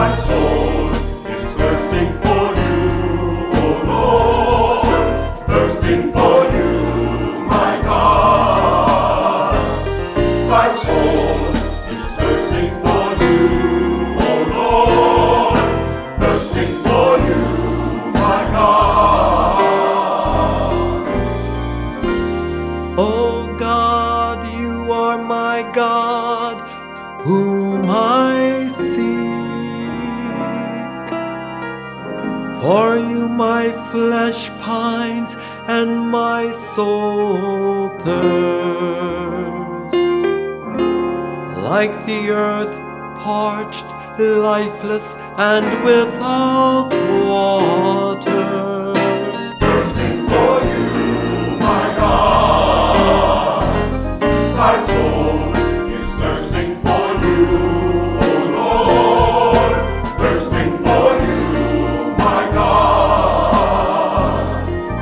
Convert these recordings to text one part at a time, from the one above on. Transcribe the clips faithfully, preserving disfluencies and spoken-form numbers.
My soul is thirsting for you, O Lord, thirsting for you, my God. My soul is thirsting for you, O Lord, thirsting for you, my God. Oh God, you are my God, whom I seek. For you my flesh pines and my soul thirsts. Like the earth, parched, lifeless, and without water. Thirsting for you, my God. My soul is thirsting for you, O Lord, thirsting for you, my God.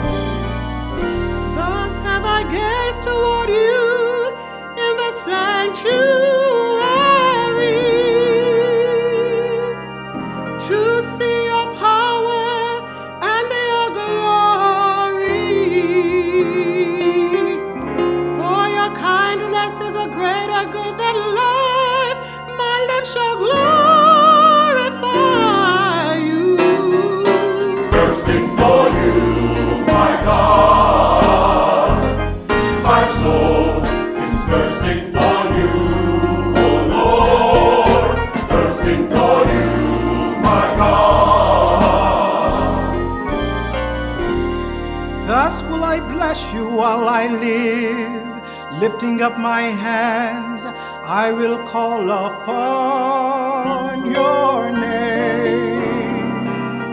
Thus have I gazed toward you in the sanctuary, to see your power and your glory. For your kindness is a greater good than life. My lips shall glorify you. Thirsting for you, my God. My soul is thirsting for you, O Lord, thirsting for you, my God. Thus will I bless you while I live, lifting up my hands, I will call upon your name.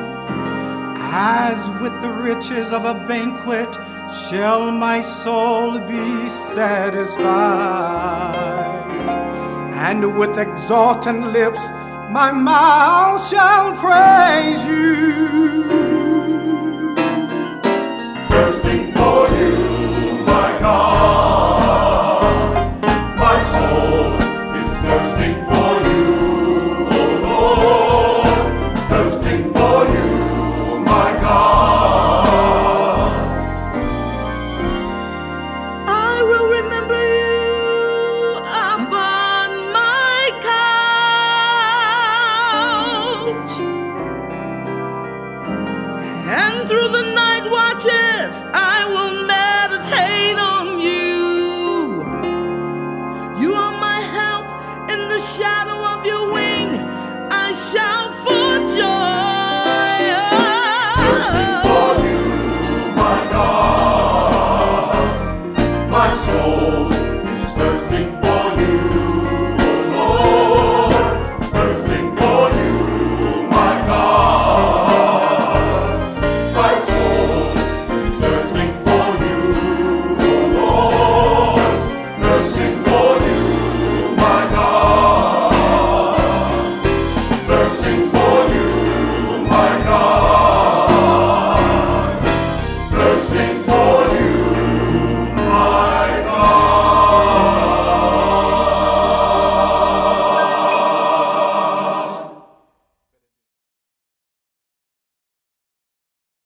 As with the riches of a banquet shall my soul be satisfied, and with exultant lips my mouth shall praise you. Thirsting for you,